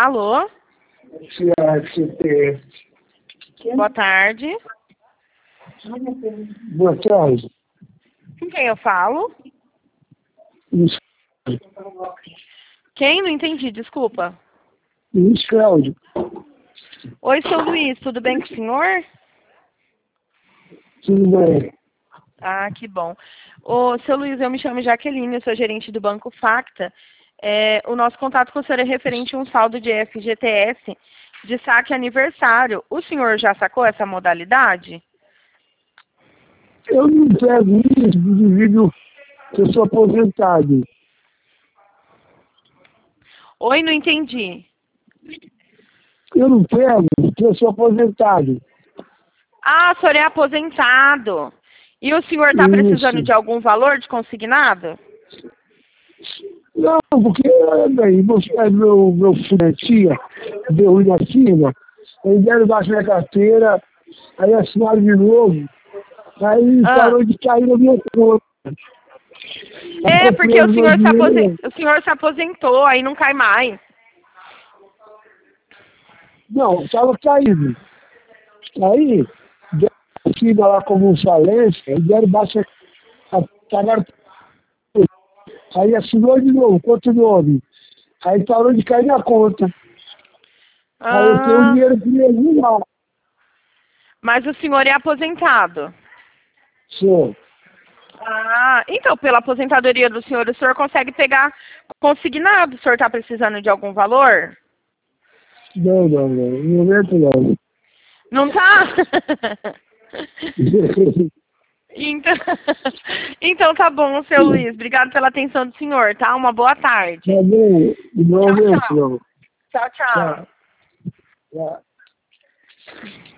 Alô? CASP. Boa tarde. Boa tarde. Com quem eu falo? Luiz Quem? Não entendi, desculpa. Cláudio. Oi, seu Luiz, tudo bem com o senhor? Tudo bem? Ah, que bom. Ô, seu Luiz, eu me chamo Jaqueline, eu sou gerente do Banco Facta. O nosso contato com o senhor é referente a um saldo de FGTS de saque aniversário. O senhor já sacou essa modalidade? Eu não pego isso devido que eu sou aposentado. Oi, não entendi. Eu não pego porque eu sou aposentado. Ah, o senhor é aposentado. E o senhor está precisando Isso. de algum valor de consignado? Não, porque bem, meu filho, minha tia, deu ruim na firma, aí deram baixo minha carteira, aí assinaram de novo, aí Ah, parou de cair na minha conta. é, Ficou porque preso meu dinheiro. o senhor se aposentou, aí não cai mais. Não, estava caindo. Aí, deram a firma lá como falência, aí deram baixa, pagaram tudo. Aí assinou de novo, quanto nome. Aí parou de cair na conta. Aí eu tenho o Ah, dinheiro preso lá. mas o senhor é aposentado. Sou. Ah, então pela aposentadoria do senhor, o senhor consegue pegar consignado. O senhor está precisando de algum valor? Não, no momento não. Não tá? Então, então tá bom, seu Luiz. Obrigado pela atenção do senhor, tá? Uma boa tarde. Tá bom, Tchau, igualmente tchau. não. Tchau, tchau. Tá. Tá.